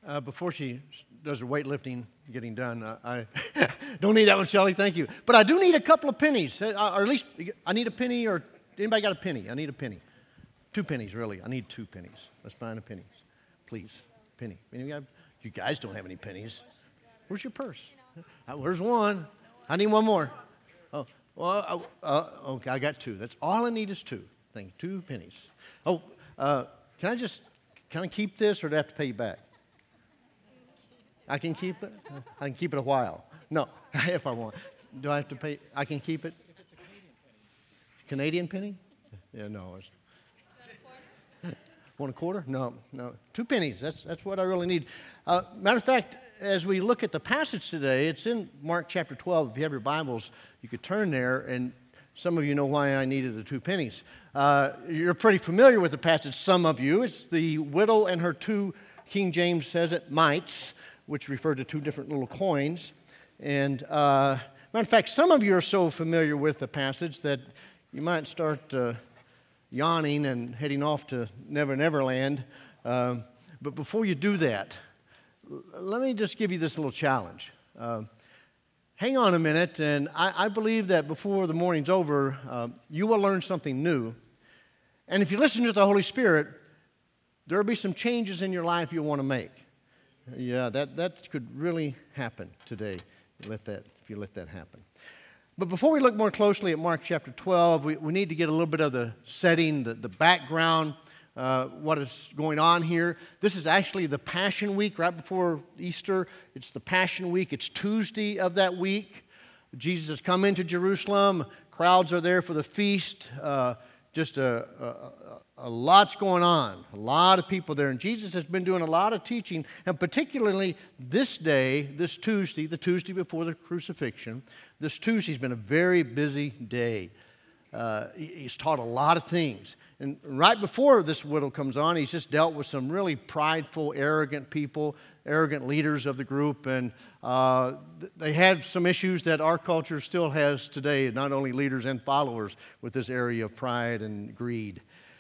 Before she does her weightlifting getting done, I don't need that one, Shelley, thank you. But I do need a couple of pennies, or at least I need a penny, or anybody got a penny? I need a penny. 2 pennies, really. I need 2 pennies. Let's find a penny. Please, penny. You guys don't have any pennies. Where's your purse? Where's one? I need one more. Oh, well, okay, I got 2. That's all I need is 2. Thank you, 2 pennies. Oh, can I keep this, or do I have to pay you back? I can keep it? I can keep it a while. No, if I want. Do I have to pay? I can keep it? If it's a Canadian penny. Yeah, no. Want a quarter? No. 2 pennies. That's what I really need. Matter of fact, as we look at the passage today, it's in Mark chapter 12. If you have your Bibles, you could turn there, and some of you know why I needed the 2 pennies. You're pretty familiar with the passage, some of you. It's the widow and her 2, King James says it, mites, which refer to 2 different little coins. And matter of fact, some of you are so familiar with the passage that you might start yawning and heading off to Never Never Land. But before you do that, let me just give you this little challenge. Hang on a minute, and I believe that before the morning's over, you will learn something new. And if you listen to the Holy Spirit, there will be some changes in your life you'll want to make. Yeah, that could really happen today if you let that happen. But before we look more closely at Mark chapter 12, we need to get a little bit of the setting, the background, what is going on here. This is actually the Passion Week, right before Easter. It's the Passion Week. It's Tuesday of that week. Jesus has come into Jerusalem. Crowds are there for the feast. Just a lot's going on. A lot of people there. And Jesus has been doing a lot of teaching, and particularly this day, this Tuesday, the Tuesday before the crucifixion, this Tuesday's been a very busy day. He's taught a lot of things. And right before this widow comes on, he's just dealt with some really prideful, arrogant people, arrogant leaders of the group. And they had some issues that our culture still has today, not only leaders and followers, with this area of pride and greed.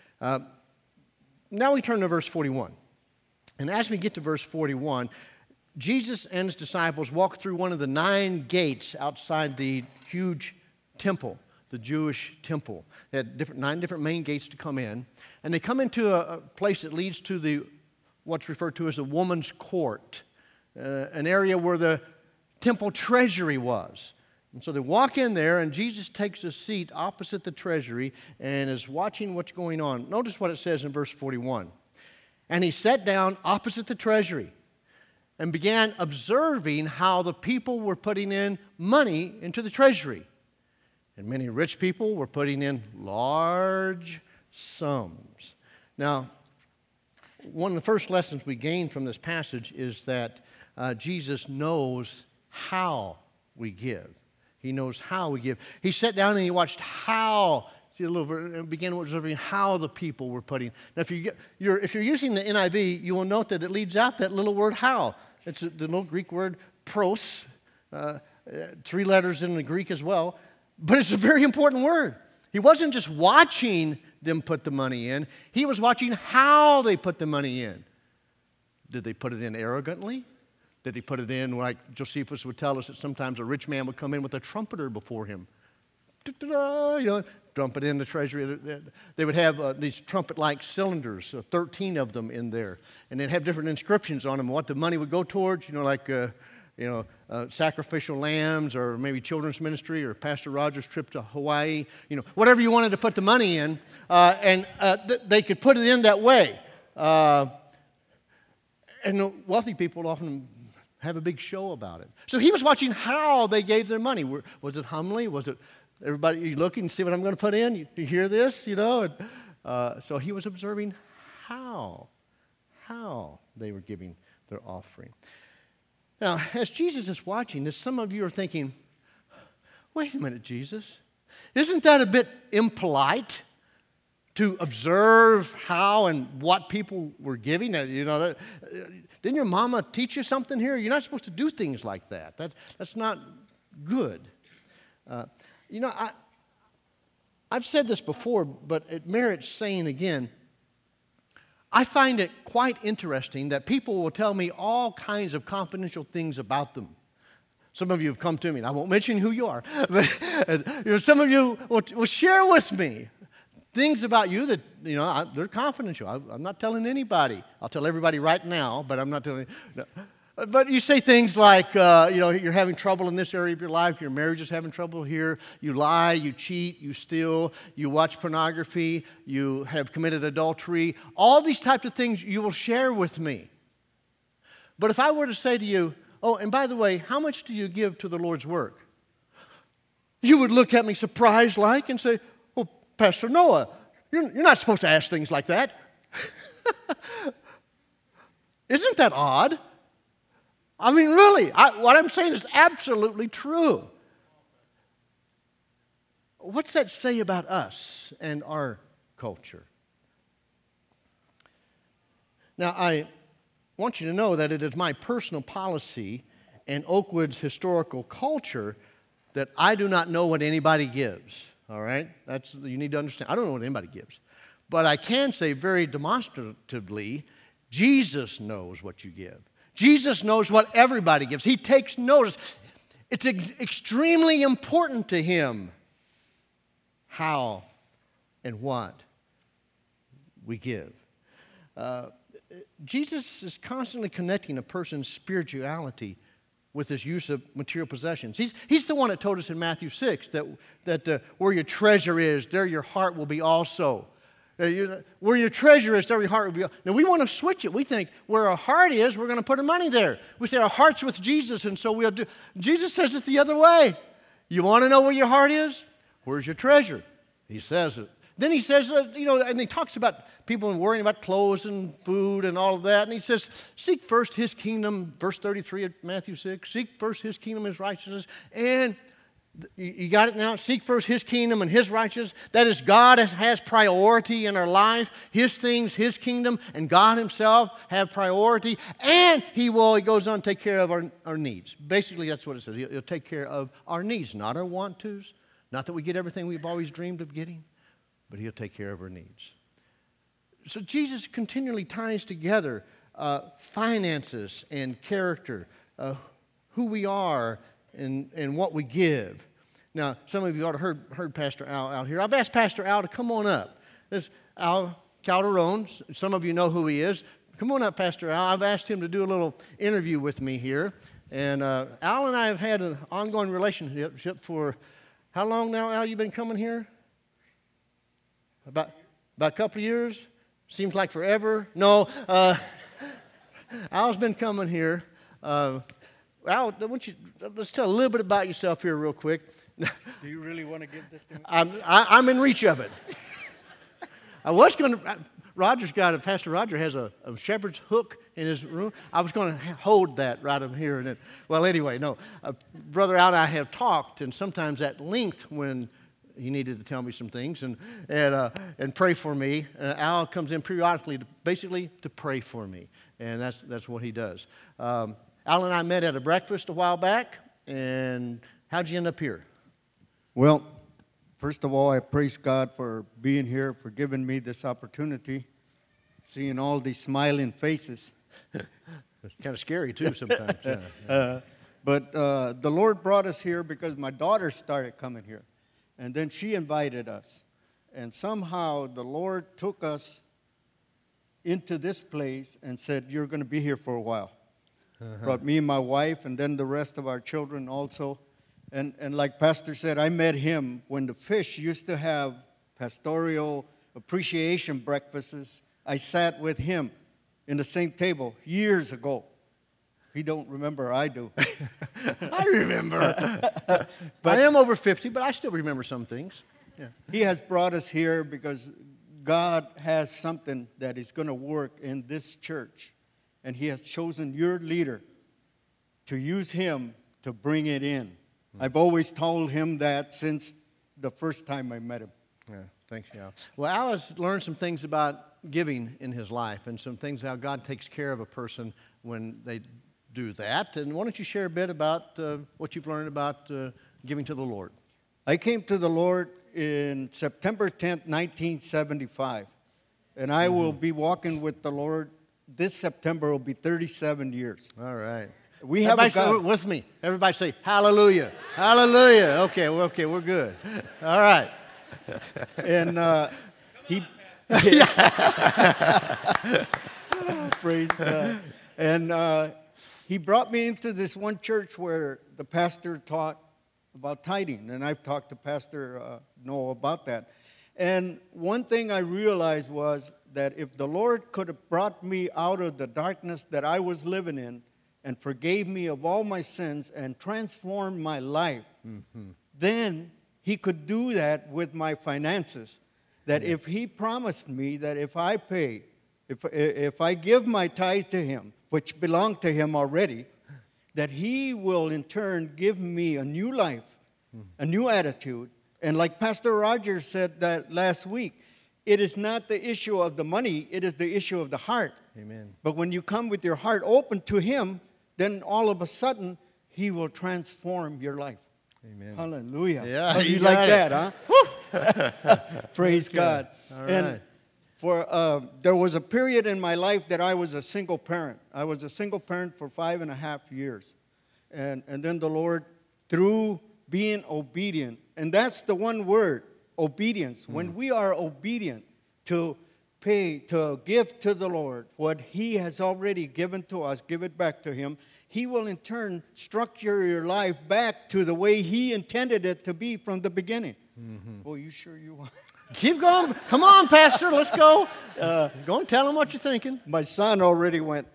Now we turn to verse 41. And as we get to verse 41, Jesus and his disciples walk through one of the 9 gates outside the huge temple, the Jewish temple. They had 9 different main gates to come in. And they come into a place that leads to what's referred to as the woman's court, an area where the temple treasury was. And so they walk in there, and Jesus takes a seat opposite the treasury and is watching what's going on. Notice what it says in verse 41. And he sat down opposite the treasury and began observing how the people were putting in money into the treasury. And many rich people were putting in large sums. Now, one of the first lessons we gain from this passage is that Jesus knows how we give. He knows how we give. He sat down and he watched how, began observing how the people were putting. Now, if you're using the NIV, you will note that it leaves out that little word how. It's the little Greek word pros, 3 letters in the Greek as well. But it's a very important word. He wasn't just watching them put the money in. He was watching how they put the money in. Did they put it in arrogantly? Did he put it in like Josephus would tell us that sometimes a rich man would come in with a trumpeter before him? Dump it in the treasury. They would have these trumpet-like cylinders, 13 of them in there. And they'd have different inscriptions on them, what the money would go towards, sacrificial lambs, or maybe children's ministry, or Pastor Rogers' trip to Hawaii, whatever you wanted to put the money in, they could put it in that way. And the wealthy people would often have a big show about it. So he was watching how they gave their money. Was it humbly? Was it everybody, you looking and see what I'm going to put in? You hear this, so he was observing how they were giving their offering. Now, as Jesus is watching this, some of you are thinking, wait a minute, Jesus. Isn't that a bit impolite to observe how and what people were giving? Didn't your mama teach you something here? You're not supposed to do things like that. That's not good. I've said this before, but it merits saying again. I find it quite interesting that people will tell me all kinds of confidential things about them. Some of you have come to me, and I won't mention who you are, but some of you will share with me things about you that, they're confidential. I'm not telling anybody. I'll tell everybody right now, but I'm not telling. No. But you say things like, you're having trouble in this area of your life. Your marriage is having trouble here. You lie, you cheat, you steal, you watch pornography, you have committed adultery. All these types of things you will share with me. But if I were to say to you, oh, and by the way, how much do you give to the Lord's work? You would look at me surprised like and say, well, Pastor Noah, you're not supposed to ask things like that. Isn't that odd? I mean, really, what I'm saying is absolutely true. What's that say about us and our culture? Now, I want you to know that it is my personal policy and Oakwood's historical culture that I do not know what anybody gives. All right? You need to understand. I don't know what anybody gives. But I can say very demonstratively, Jesus knows what you give. Jesus knows what everybody gives. He takes notice. It's extremely important to him how and what we give. Jesus is constantly connecting a person's spirituality with his use of material possessions. He's the one that told us in Matthew 6 that where your treasure is, there your heart will be also. Where your treasure is, there your heart will be. Now, we want to switch it. We think where our heart is, we're going to put our money there. We say our heart's with Jesus, and so we'll do. Jesus says it the other way. You want to know where your heart is? Where's your treasure? He says it. Then he says, and he talks about people worrying about clothes and food and all of that. And he says, seek first his kingdom, verse 33 of Matthew 6. Seek first his kingdom, his righteousness. And you got it now? Seek first his kingdom and his righteousness. That is, God has priority in our life. His things, his kingdom, and God himself have priority. And he goes on to take care of our needs. Basically, that's what it says. He'll take care of our needs, not our want-tos. Not that we get everything we've always dreamed of getting, but he'll take care of our needs. So Jesus continually ties together finances and character, who we are and what we give. Now, some of you ought to heard Pastor Al out here. I've asked Pastor Al to come on up. This is Al Calderon. Some of you know who he is. Come on up, Pastor Al. I've asked him to do a little interview with me here. And Al and I have had an ongoing relationship for how long now, Al, you been coming here? About a couple of years? Seems like forever. No. Al's been coming here. Al, let's tell a little bit about yourself here real quick. Do you really want to give this to me? I'm in reach of it. I was going to, Pastor Roger has a shepherd's hook in his room. I was going to hold that right up here. And then, well, anyway, no. Brother Al and I have talked, and sometimes at length when he needed to tell me some things and pray for me. Al comes in periodically basically to pray for me, and that's what he does. Al and I met at a breakfast a while back, and how'd you end up here? Well, first of all, I praise God for being here, for giving me this opportunity, seeing all these smiling faces. It's kind of scary, too, sometimes. Yeah. But the Lord brought us here because my daughter started coming here, and then she invited us. And somehow the Lord took us into this place and said, you're going to be here for a while. Brought me and my wife and then the rest of our children also. And like Pastor said, I met him when the Fish used to have pastoral appreciation breakfasts. I sat with him in the same table years ago. He don't remember, I do. I remember. I am over 50, but I still remember some things. Yeah. He has brought us here because God has something that is going to work in this church. And he has chosen your leader to use him to bring it in. I've always told him that since the first time I met him. Yeah, thanks, Al. Well, Al has learned some things about giving in his life and some things how God takes care of a person when they do that. And why don't you share a bit about what you've learned about giving to the Lord? I came to the Lord in September 10th, 1975. And I will be walking with the Lord. This September will be 37 years. All right. We have Everybody say with me. Everybody say hallelujah. Hallelujah. Okay, we're good. All right. And he praise God. And he brought me into this one church where the pastor taught about tithing, and I've talked to Pastor Noah about that. And one thing I realized was that if the Lord could have brought me out of the darkness that I was living in and forgave me of all my sins and transformed my life, then he could do that with my finances. That if he promised me that if I pay, if I give my tithe to him, which belonged to him already, that he will in turn give me a new life, a new attitude. And like Pastor Rogers said that last week, it is not the issue of the money, it is the issue of the heart. Amen. But when you come with your heart open to him, then all of a sudden, he will transform your life. Amen. Hallelujah. Yeah, oh, you like that, huh? Praise God. All right. And there was a period in my life that I was a single parent. I was a single parent for 5.5 years. And then the Lord, through being obedient, and that's the one word, obedience. When we are obedient to pay, to give to the Lord what he has already given to us, give it back to him, he will in turn structure your life back to the way he intended it to be from the beginning. Oh, you sure you want? Keep going. Come on, Pastor. Let's go. Go and tell him what you're thinking. My son already went.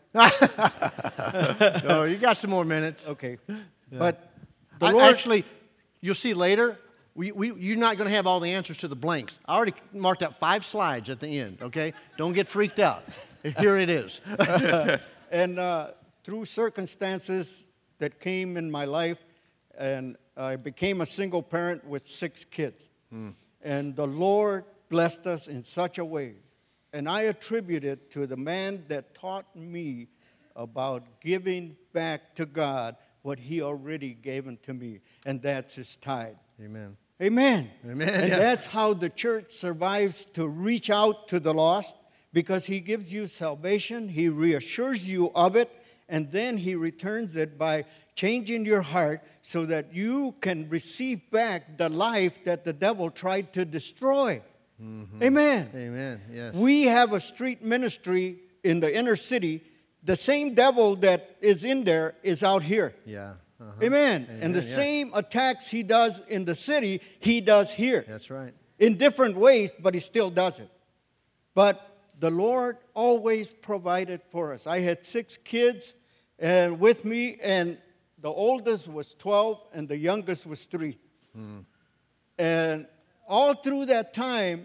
No, you got some more minutes. Okay. Yeah. But the Lord... Actually, you'll see later, you're not going to have all the answers to the blanks. I already marked out 5 slides at the end, okay? Don't get freaked out. Here it is. And through circumstances that came in my life, and I became a single parent with 6 kids. And the Lord blessed us in such a way. And I attribute it to the man that taught me about giving back to God what he already given to me. And that's his tithe. Amen. Amen. Amen. And that's how the church survives to reach out to the lost, because he gives you salvation, he reassures you of it, and then he returns it by changing your heart so that you can receive back the life that the devil tried to destroy. Amen. Amen. Yes. We have a street ministry in the inner city. The same devil that is in there is out here. Yeah. Amen. And the same attacks he does in the city, he does here. That's right. In different ways, but he still does it. But the Lord always provided for us. I had 6 kids with me, and the oldest was 12, and the youngest was 3. And all through that time,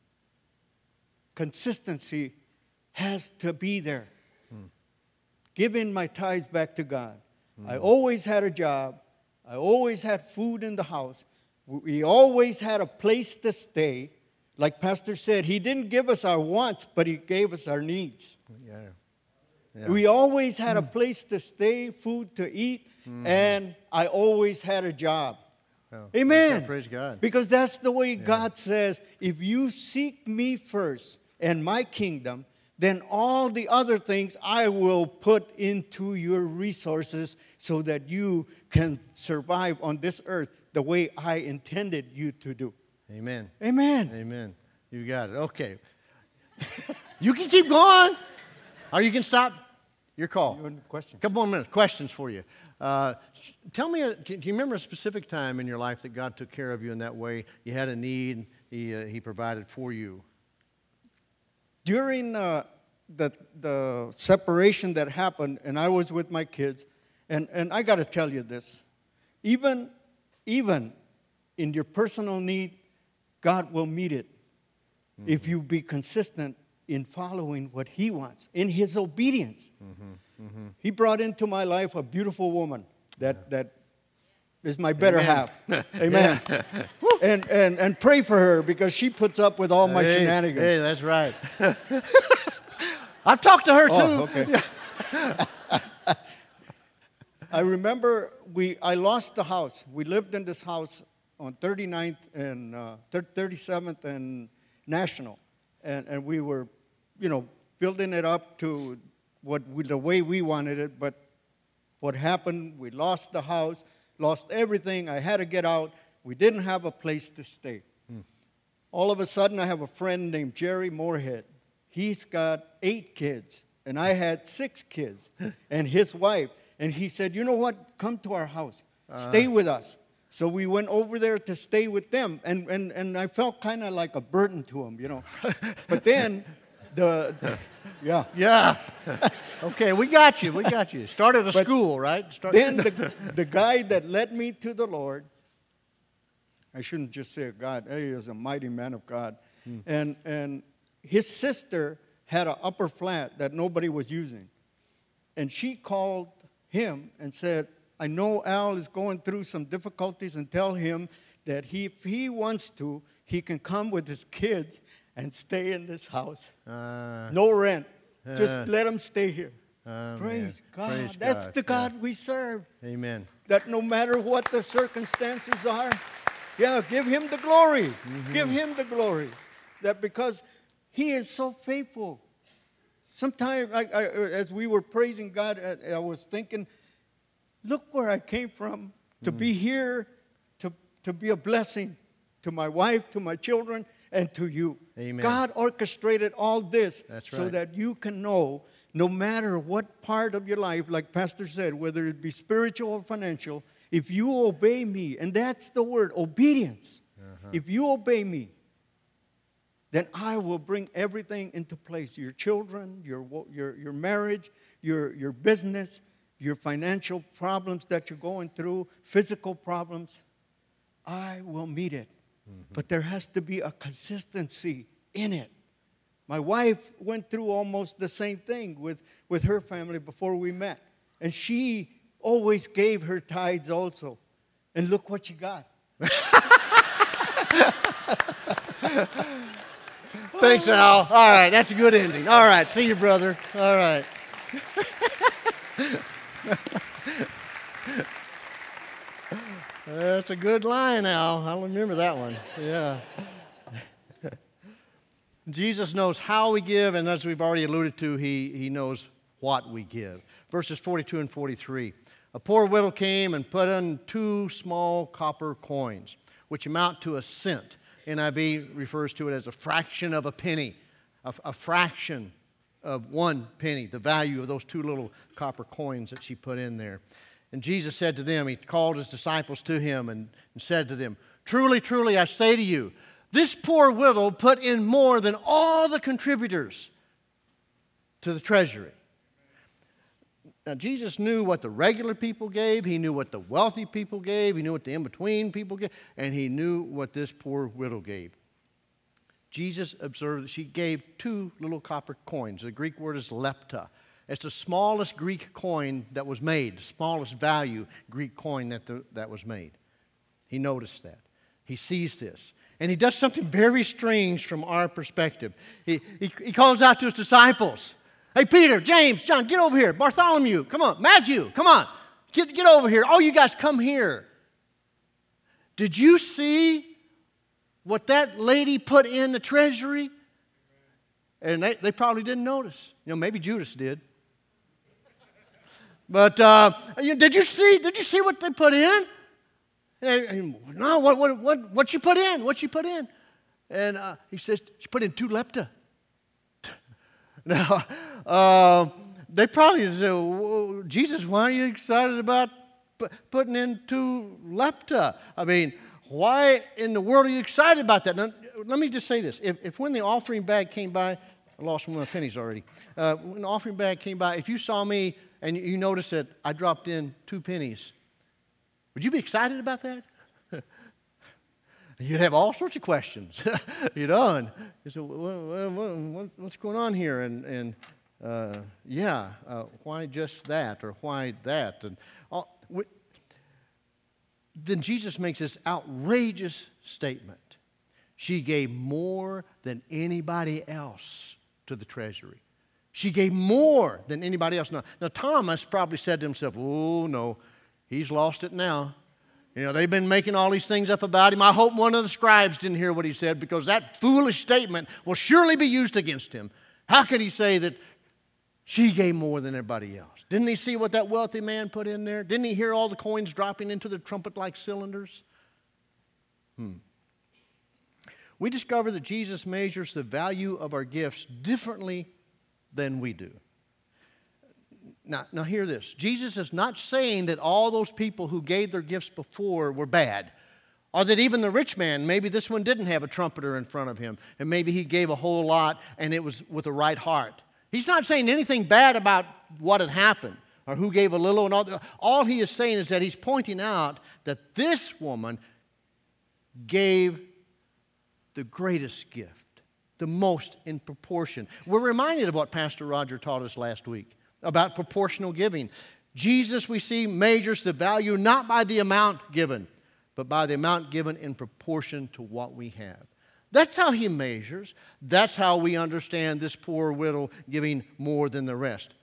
consistency has to be there. Giving my tithes back to God. I always had a job. I always had food in the house. We always had a place to stay. Like Pastor said, he didn't give us our wants, but he gave us our needs. Yeah. We always had a place to stay, food to eat, and I always had a job. Oh, Amen. Praise God. Because that's the way God says, if you seek me first and my kingdom, then all the other things I will put into your resources so that you can survive on this earth the way I intended you to do. Amen. Amen. Amen. You got it. Okay. You can keep going, or you can stop. Your call. Question. Couple more minutes. Questions for you. Tell me, do you remember a specific time in your life that God took care of you in that way? You had a need, He provided for you. During the separation that happened, and I was with my kids, and I got to tell you this, even in your personal need, God will meet it if you be consistent in following what he wants, in his obedience. He brought into my life a beautiful woman that is my better half. Amen. And pray for her because she puts up with all my shenanigans. Hey, that's right. I've talked to her too. Oh, okay. I remember I lost the house. We lived in this house on 39th and 37th and National. And we were building it up to the way we wanted it. But what happened, we lost the house, lost everything. I had to get out. We didn't have a place to stay. All of a sudden, I have a friend named Jerry Moorhead. He's got 8 kids, and I had 6 kids, and his wife. And he said, you know what? Come to our house. Stay with us. So we went over there to stay with them, and I felt kind of like a burden to him, But then, yeah. Yeah. Okay, we got you. Started a school, right? Then the guy that led me to the Lord, I shouldn't just say a God, he is a mighty man of God. And his sister had an upper flat that nobody was using. And she called him and said, I know Al is going through some difficulties, and tell him that if he wants to, he can come with his kids and stay in this house. No rent. Just let him stay here. Praise God. Praise That's God. the God we serve. Amen. That no matter what the circumstances are, give him the glory. Give him the glory. That because he is so faithful. Sometimes, as we were praising God, I was thinking, look where I came from to be here, to be a blessing to my wife, to my children, and to you. Amen. God orchestrated all this so right. that you can know, no matter what part of your life, like Pastor said, whether it be spiritual or financial, if you obey me, and that's the word, obedience. If you obey me, then I will bring everything into place. Your children, your marriage, your business, your financial problems that you're going through, physical problems, I will meet it. But there has to be a consistency in it. My wife went through almost the same thing with her family before we met. And she always gave her tithes also. And look what she got. Thanks, Al. All right, that's a good ending. All right, see you, brother. All right. That's a good line, Al. I'll remember that one. Yeah. Jesus knows how we give, and as we've already alluded to, he knows what we give. Verses 42 and 43. A poor widow came and put in 2 small copper coins, which amount to a cent. NIV refers to it as a fraction of a penny, a fraction of 1 penny, the value of those 2 little copper coins that she put in there. And Jesus said to them, he called his disciples to him and said to them, truly, truly, I say to you, this poor widow put in more than all the contributors to the treasury. Now, Jesus knew what the regular people gave. He knew what the wealthy people gave. He knew what the in-between people gave. And he knew what this poor widow gave. Jesus observed that she gave 2 little copper coins. The Greek word is lepta. It's the smallest Greek coin that was made, the smallest value Greek coin that was made. He noticed that. He sees this. And he does something very strange from our perspective. He calls out to his disciples. Hey, Peter, James, John, get over here. Bartholomew, come on. Matthew, come on. Get over here. All you guys come here. Did you see what that lady put in the treasury? And they probably didn't notice. Maybe Judas did. But did you see what they put in? No, what she put in? What she put in? And he says, she put in 2 lepta. Now, they probably say, Jesus, why are you excited about putting in 2 lepta? I mean, why in the world are you excited about that? Now, let me just say this. If when the offering bag came by, I lost one of my pennies already. When the offering bag came by, if you saw me and you noticed that I dropped in 2 pennies, would you be excited about that? You'd have all sorts of questions, and you say, what's going on here? And why just that? Or why that? And then Jesus makes this outrageous statement. She gave more than anybody else to the treasury. She gave more than anybody else. Now Thomas probably said to himself, oh, no, he's lost it now. They've been making all these things up about him. I hope one of the scribes didn't hear what he said, because that foolish statement will surely be used against him. How can he say that she gave more than everybody else? Didn't he see what that wealthy man put in there? Didn't he hear all the coins dropping into the trumpet-like cylinders? We discover that Jesus measures the value of our gifts differently than we do. Now hear this. Jesus is not saying that all those people who gave their gifts before were bad. Or that even the rich man, maybe this one didn't have a trumpeter in front of him. And maybe he gave a whole lot and it was with the right heart. He's not saying anything bad about what had happened or who gave a little and all. All he is saying is that he's pointing out that this woman gave the greatest gift, the most in proportion. We're reminded of what Pastor Roger taught us last week about proportional giving. Jesus, we see, measures the value not by the amount given, but by the amount given in proportion to what we have. That's how he measures. That's how we understand this poor widow giving more than the rest.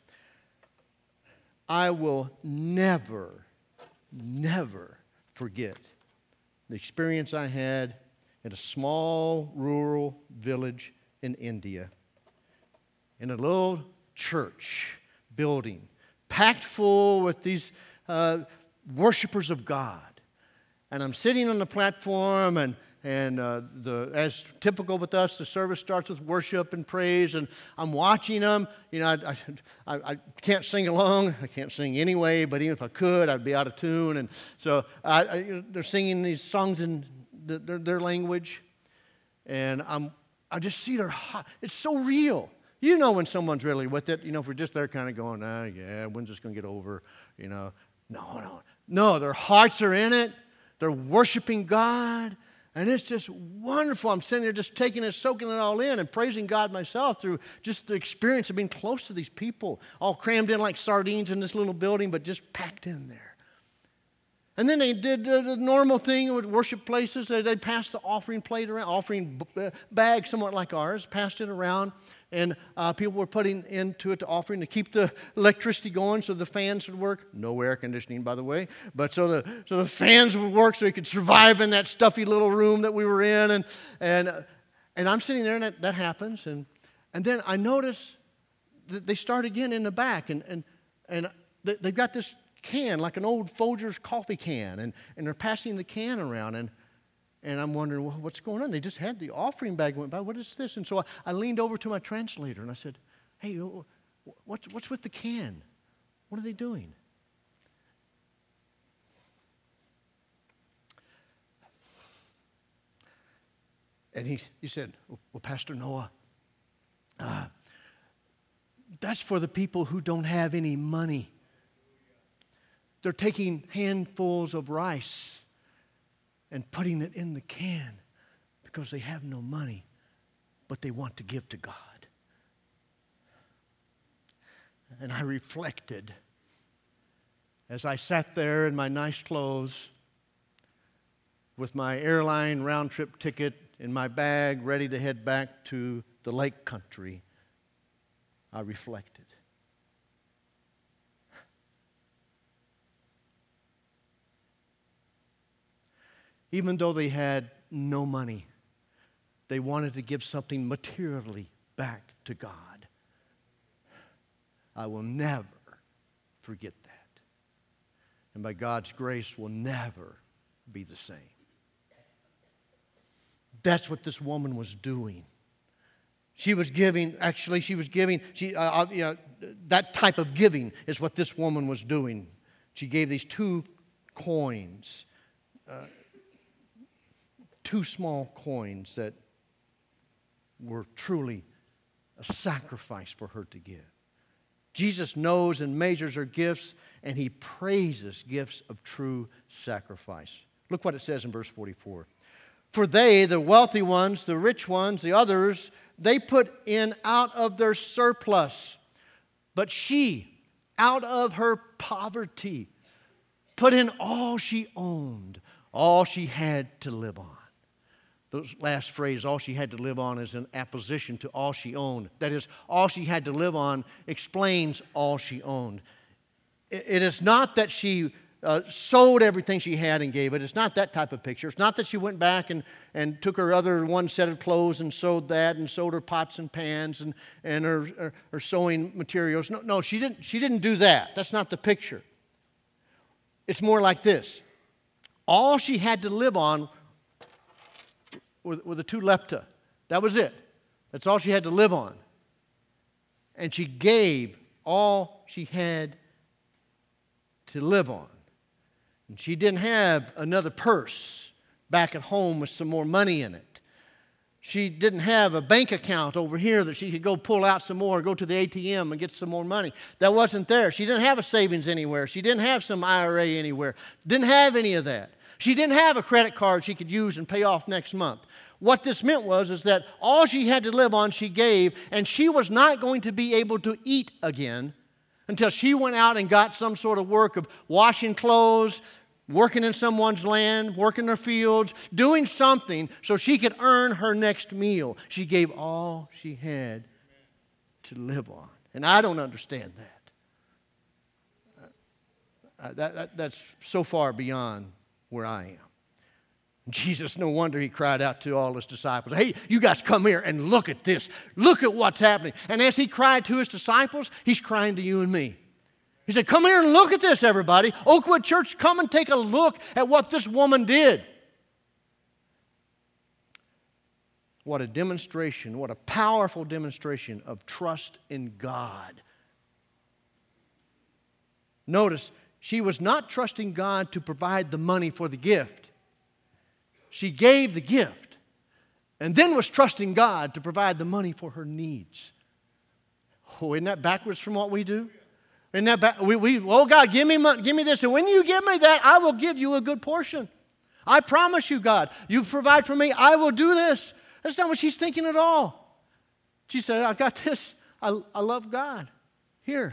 I will never forget the experience I had in a small rural village in India, in a little church building, packed full with these worshipers of God. And I'm sitting on the platform, and as typical with us, the service starts with worship and praise, and I'm watching them. You know, I can't sing along. I can't sing anyway, but even if I could, I'd be out of tune. And so they're singing these songs in their language, and I just see their heart. It's so real. You know when someone's really with it. You know, if we're just there kind of going, yeah, when's this going to get over? You know, no, their hearts are in it. They're worshiping God, and it's just wonderful. I'm sitting there just taking it, soaking it all in, and praising God myself through just the experience of being close to these people, all crammed in like sardines in this little building, but just packed in there. And then they did the normal thing with worship places. They passed the offering plate around, offering bag, somewhat like ours, passed it around. And people were putting into it the offering to keep the electricity going so the fans would work. No air conditioning, by the way. But so the fans would work so he could survive in that stuffy little room that we were in. And I'm sitting there, and that happens. And then I notice that they start again in the back. And they've got this can, like an old Folgers coffee can. And they're passing the can around. And I'm wondering, well, what's going on? They just had the offering bag went by. What is this? And so I leaned over to my translator and I said, hey, what's with the can? What are they doing? And he said, well, Pastor Noah, that's for the people who don't have any money. They're taking handfuls of rice and putting it in the can because they have no money, but they want to give to God. And I reflected as I sat there in my nice clothes with my airline round-trip ticket in my bag, ready to head back to the lake country. I reflected. Even though they had no money, they wanted to give something materially back to God. I will never forget that. And by God's grace, will never be the same. That's what this woman was doing. She was giving, that type of giving is what this woman was doing. She gave these 2 coins. 2 small coins that were truly a sacrifice for her to give. Jesus knows and measures her gifts, and he praises gifts of true sacrifice. Look what it says in verse 44. For they, the wealthy ones, the rich ones, the others, they put in out of their surplus. But she, out of her poverty, put in all she owned, all she had to live on. Those last phrase, all she had to live on, is an apposition to all she owned. That is, all she had to live on explains all she owned. It is not that she sold everything she had and gave it. It's not that type of picture. It's not that she went back and took her other one set of clothes and sewed that and sold her pots and pans and her sewing materials. No, she didn't do that. That's not the picture. It's more like this. All she had to live on were the 2 lepta. That was it. That's all she had to live on. And she gave all she had to live on. And she didn't have another purse back at home with some more money in it. She didn't have a bank account over here that she could go pull out some more, go to the ATM and get some more money. That wasn't there. She didn't have a savings anywhere. She didn't have some IRA anywhere. Didn't have any of that. She didn't have a credit card she could use and pay off next month. What this meant is that all she had to live on she gave, and she was not going to be able to eat again until she went out and got some sort of work of washing clothes, working in someone's land, working their fields, doing something so she could earn her next meal. She gave all she had to live on. And I don't understand that. That's so far beyond where I am. Jesus, no wonder he cried out to all his disciples, hey, you guys come here and look at this. Look at what's happening. And as he cried to his disciples, he's crying to you and me. He said, come here and look at this, everybody. Oakwood Church, come and take a look at what this woman did. What a demonstration, what a powerful demonstration of trust in God. Notice, she was not trusting God to provide the money for the gift. She gave the gift and then was trusting God to provide the money for her needs. Oh, isn't that backwards from what we do? Isn't that oh, God, give me money, give me this. And when you give me that, I will give you a good portion. I promise you, God, you provide for me, I will do this. That's not what she's thinking at all. She said, I got this. I love God. Here.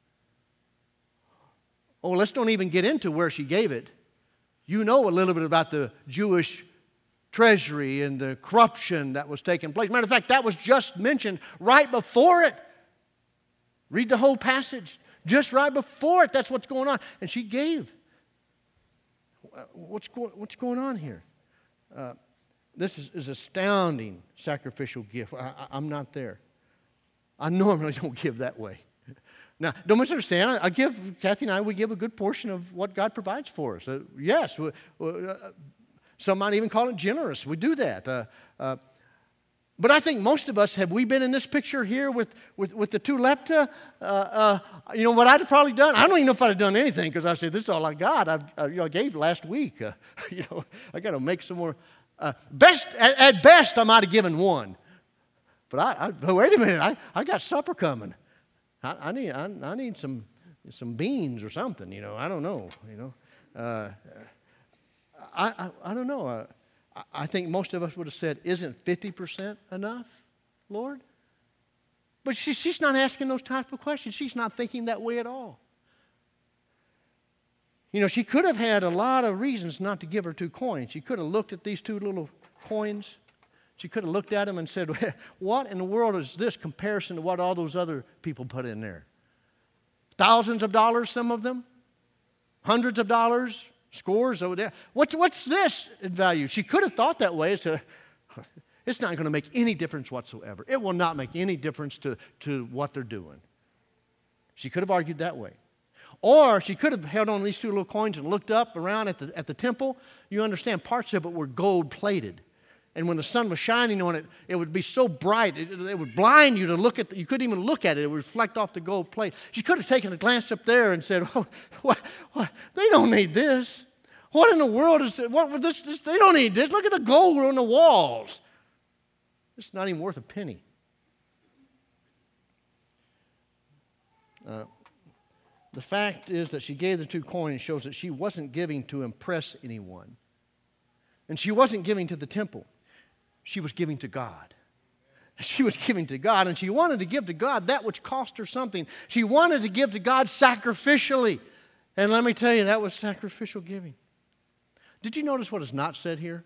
Oh, let's don't even get into where she gave it. You know a little bit about the Jewish treasury and the corruption that was taking place. Matter of fact, that was just mentioned right before it. Read the whole passage. Just right before it, that's what's going on. And she gave. What's going on here? This is astounding sacrificial gift. I'm not there. I normally don't give that way. Now, don't misunderstand. Kathy and I, we give a good portion of what God provides for us. Yes, some might even call it generous. We do that. But I think most of us, have we been in this picture here with the 2 lepta? You know what I'd have probably done? I don't even know if I'd have done anything because I said, this is all I got. I gave last week. I got to make some more. At best, I might have given 1. But wait a minute, I got supper coming. I need some beans or something, I don't know, I don't know. I think most of us would have said, isn't 50% enough, Lord? But she's not asking those type of questions. She's not thinking that way at all. She could have had a lot of reasons not to give her 2 coins. She could have looked at these 2 little coins. She could have looked at them and said, what in the world is this comparison to what all those other people put in there? Thousands of dollars, some of them. Hundreds of dollars, scores over there. What's this in value? She could have thought that way. Said, it's not going to make any difference whatsoever. It will not make any difference to what they're doing. She could have argued that way. Or she could have held on to these 2 little coins and looked up around at the temple. You understand, parts of it were gold-plated. And when the sun was shining on it, it would be so bright, it would blind you to look at you couldn't even look at it. It would reflect off the gold plate. She could have taken a glance up there and said, oh, what? They don't need this. What in the world is it? This? They don't need this. Look at the gold on the walls. It's not even worth a penny. The fact is that she gave the 2 coins shows that she wasn't giving to impress anyone. And she wasn't giving to the temple. She was giving to God. She was giving to God, and she wanted to give to God that which cost her something. She wanted to give to God sacrificially. And let me tell you, that was sacrificial giving. Did you notice what is not said here?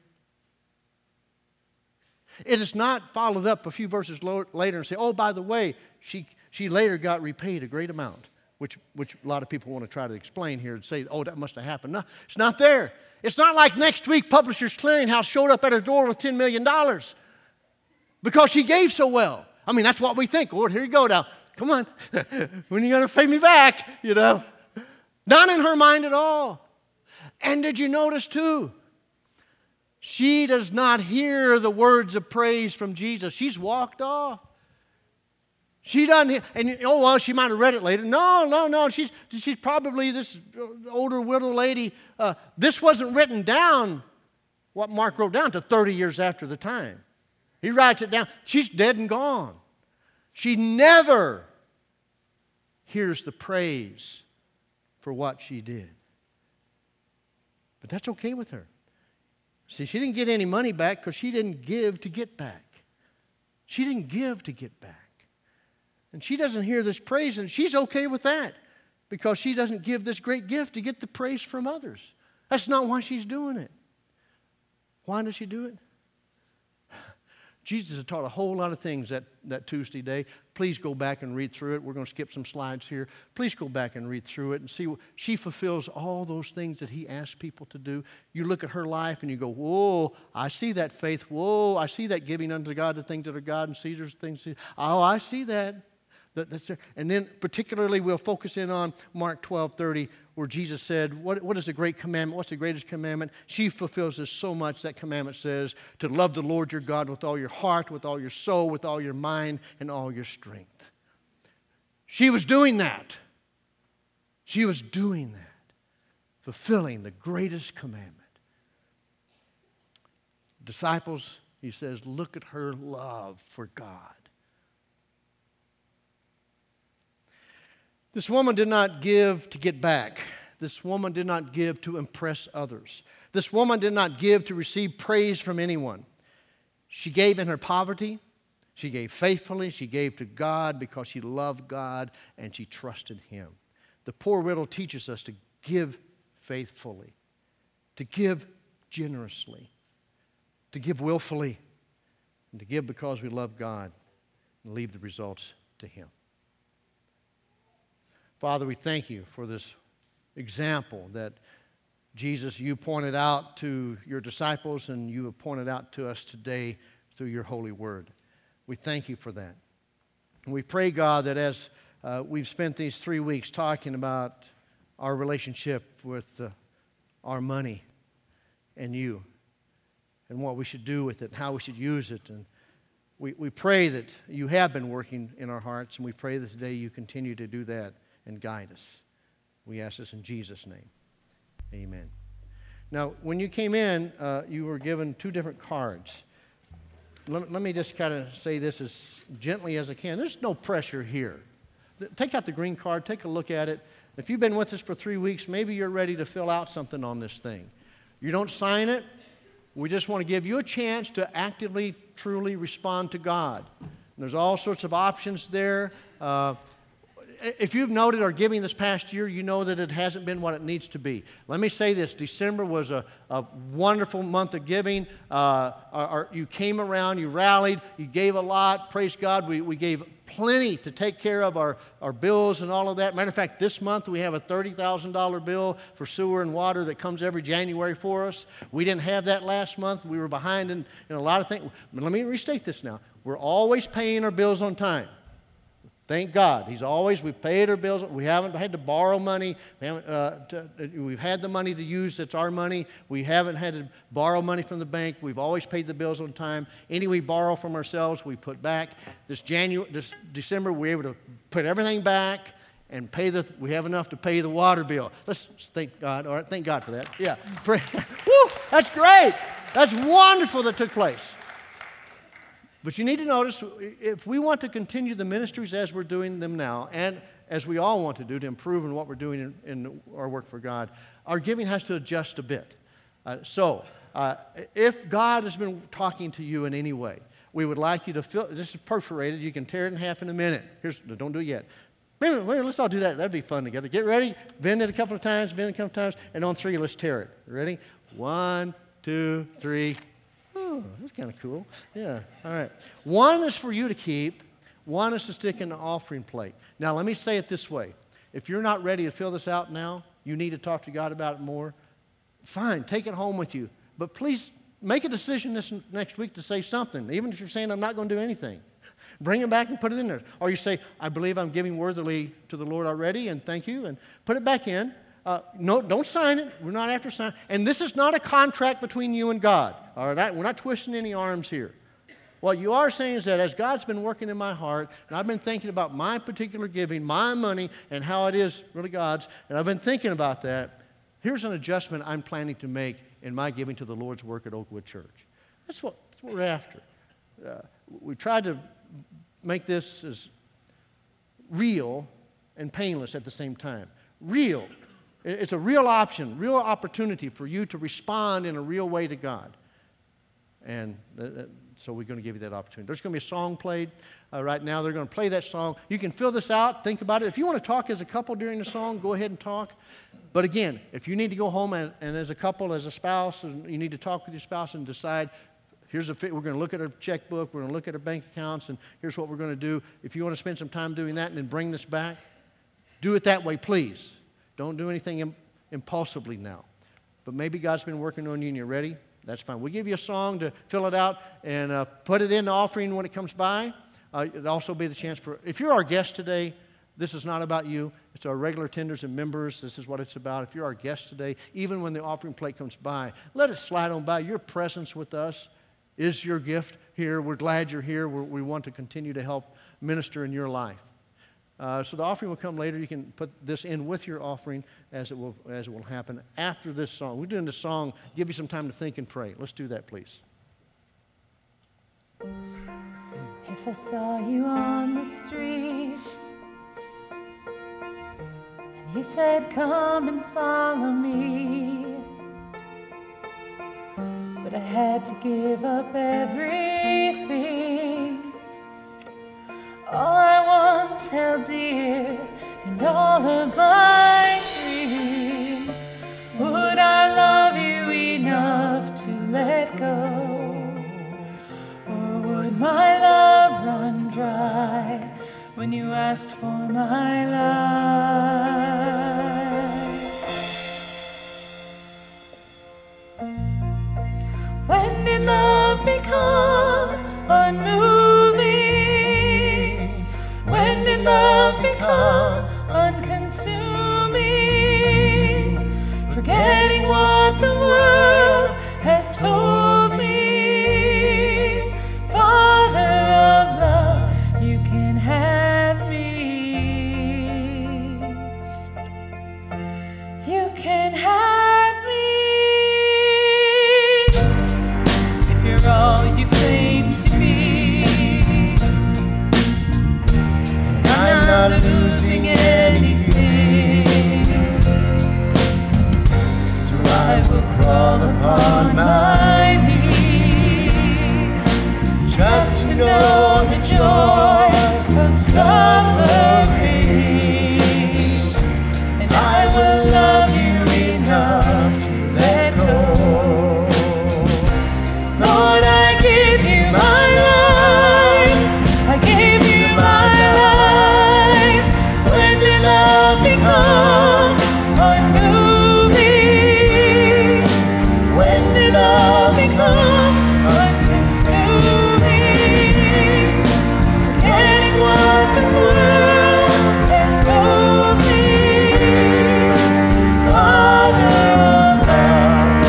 It is not followed up a few verses later and say, oh, by the way, she later got repaid a great amount. which a lot of people want to try to explain here and say, oh, that must have happened. No, it's not there. It's not like next week Publishers Clearinghouse showed up at her door with $10 million because she gave so well. I mean, that's what we think. Lord, here you go now. Come on. When are you going to pay me back? You know. Not in her mind at all. And did you notice too? She does not hear the words of praise from Jesus. She's walked off. She doesn't hear, and oh, well, she might have read it later. No. She's probably this older widow lady. This wasn't written down, what Mark wrote down, to 30 years after the time. He writes it down. She's dead and gone. She never hears the praise for what she did. But that's okay with her. See, she didn't get any money back because she didn't give to get back. She didn't give to get back. And she doesn't hear this praise, and she's okay with that because she doesn't give this great gift to get the praise from others. That's not why she's doing it. Why does she do it? Jesus had taught a whole lot of things that Tuesday day. Please go back and read through it. We're going to skip some slides here. Please go back and read through it and see. She fulfills all those things that he asked people to do. You look at her life and you go, whoa, I see that faith. Whoa, I see that giving unto God the things that are God and Caesar's things. Oh, I see that. That's there. And then particularly we'll focus in on Mark 12:30 where Jesus said, what is the great commandment? What's the greatest commandment? She fulfills this so much. That commandment says to love the Lord your God with all your heart, with all your soul, with all your mind, and all your strength. She was doing that. She was doing that. Fulfilling the greatest commandment. Disciples, he says, look at her love for God. This woman did not give to get back. This woman did not give to impress others. This woman did not give to receive praise from anyone. She gave in her poverty. She gave faithfully. She gave to God because she loved God and she trusted Him. The poor widow teaches us to give faithfully, to give generously, to give willfully, and to give because we love God and leave the results to Him. Father, we thank you for this example that, Jesus, you pointed out to your disciples and you have pointed out to us today through your holy word. We thank you for that. And we pray, God, that as we've spent these 3 weeks talking about our relationship with our money and you and what we should do with it, how we should use it, and we pray that you have been working in our hearts, and we pray that today you continue to do that and guide us. We ask this in Jesus' name. Amen. Now, when you came in, you were given 2 different cards. Let me just kind of say this as gently as I can. There's no pressure here. Take out the green card. Take a look at it. If you've been with us for 3 weeks, maybe you're ready to fill out something on this thing. You don't sign it. We just want to give you a chance to actively, truly respond to God. And there's all sorts of options there. If you've noted our giving this past year, you know that it hasn't been what it needs to be. Let me say this. December was a wonderful month of giving. You came around, you rallied, you gave a lot. Praise God. We gave plenty to take care of our bills and all of that. Matter of fact, this month we have a $30,000 bill for sewer and water that comes every January for us. We didn't have that last month. We were behind in a lot of things. But let me restate this now. We're always paying our bills on time. Thank God. We've paid our bills. We haven't had to borrow money. We've had the money to use. That's our money. We haven't had to borrow money from the bank. We've always paid the bills on time. Any we borrow from ourselves, we put back. This December, we were able to put everything back and we have enough to pay the water bill. Let's thank God. All right, thank God for that. Yeah. Woo, that's great. That's wonderful that took place. But you need to notice, if we want to continue the ministries as we're doing them now, and as we all want to do to improve in what we're doing in our work for God, our giving has to adjust a bit. If God has been talking to you in any way, we would like you to fill. This is perforated. You can tear it in half in a minute. Don't do it yet. Wait a minute, let's all do that. That'd be fun together. Get ready. Bend it a couple of times. And on 3, let's tear it. Ready? 1, 2, 3. Oh, that's kind of cool. Yeah, all right. 1 is for you to keep. 1 is to stick in the offering plate. Now, let me say it this way. If you're not ready to fill this out now, you need to talk to God about it more. Fine, take it home with you. But please make a decision this next week to say something, even if you're saying, I'm not going to do anything. Bring it back and put it in there. Or you say, I believe I'm giving worthily to the Lord already, and thank you, and put it back in. No, don't sign it. We're not after signing. And this is not a contract between you and God. All right? We're not twisting any arms here. What you are saying is that as God's been working in my heart, and I've been thinking about my particular giving, my money, and how it is really God's, and I've been thinking about that, here's an adjustment I'm planning to make in my giving to the Lord's work at Oakwood Church. That's what we're after. We tried to make this as real and painless at the same time. Real. It's a real option, real opportunity for you to respond in a real way to God. And so we're going to give you that opportunity. There's going to be a song played right now. They're going to play that song. You can fill this out, think about it. If you want to talk as a couple during the song, go ahead and talk. But again, if you need to go home and as a couple, as a spouse, and you need to talk with your spouse and decide, we're going to look at our checkbook, we're going to look at our bank accounts, and here's what we're going to do. If you want to spend some time doing that and then bring this back, do it that way, please. Don't do anything impulsively now. But maybe God's been working on you and you're ready. That's fine. We'll give you a song to fill it out and put it in the offering when it comes by. It'll also be the chance for, if you're our guest today, this is not about you. It's our regular tenders and members. This is what it's about. If you're our guest today, even when the offering plate comes by, let it slide on by. Your presence with us is your gift here. We're glad you're here. We want to continue to help minister in your life. So the offering will come later. You can put this in with your offering as it will happen after this song. We're doing this song, give you some time to think and pray. Let's do that, please. If I saw you on the street and you said, come and follow me, but I had to give up everything, all I once held dear, and all of my dreams. Would I love you enough to let go? Or would my love run dry when you asked for my life? When did love become unmoving? When did love become unconsuming? Forgetting what the world has told me. Father of love, you can have me. You can have me. If you're all you claim to be, I'm not losing anything, so I will crawl upon my knees just to know the joy of suffering, and I will love you enough to let go. Lord, I give you my life, I give you my life. When did love become unmoving? When did love become unconsuming? Forgetting what the world has told me. Father of love,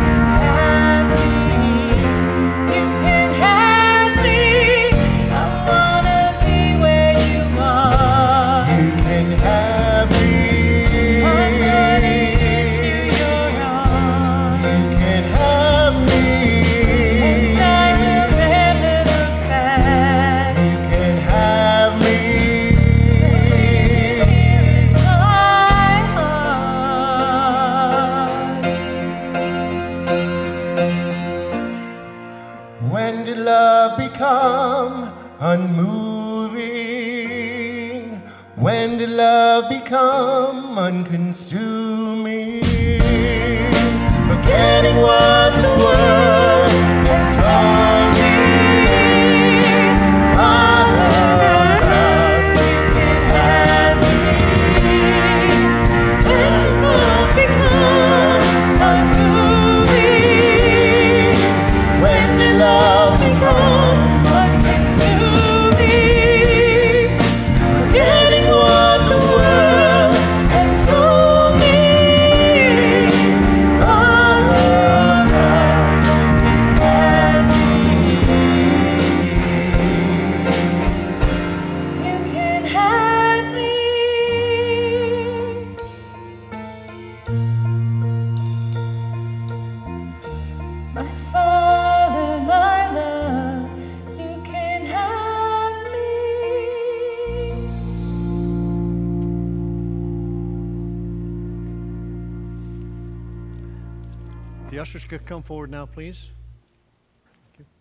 you can have me. I wanna be where you are. You can have me. I'm running into your arms, You can have me. and I will never look back. You can have me. Here is my heart. When did love become unmoving? When did love become unconsuming? Forgetting what the world has taught me. Father of love, you can have me. The ushers could come forward now, please. Thank you.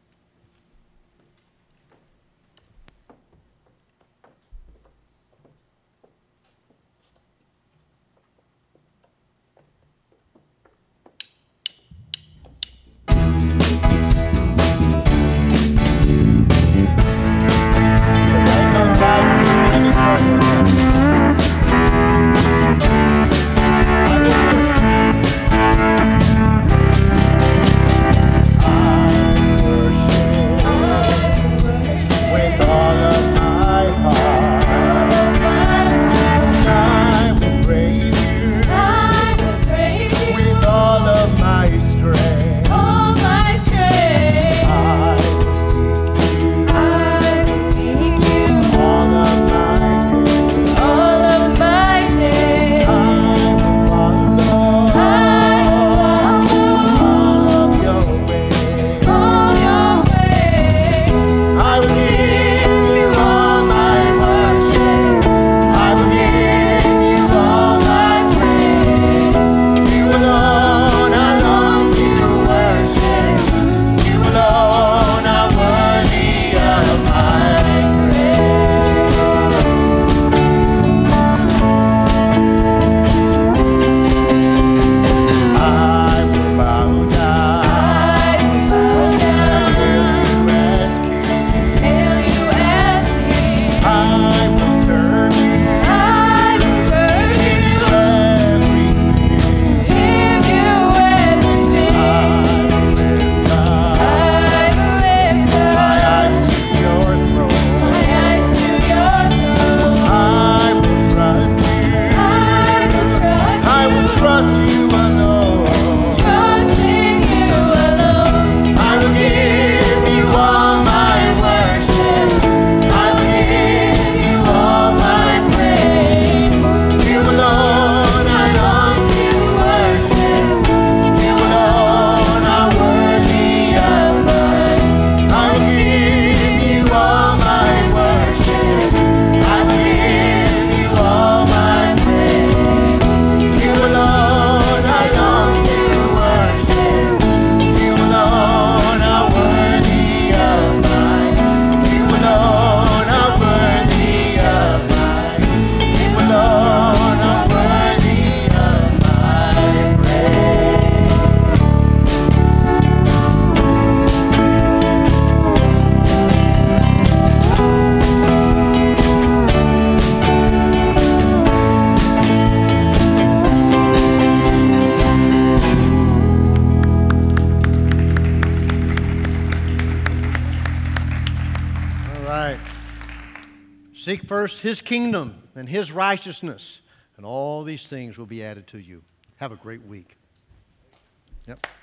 Seek first His kingdom and His righteousness, and all these things will be added to you. Have a great week. Yep.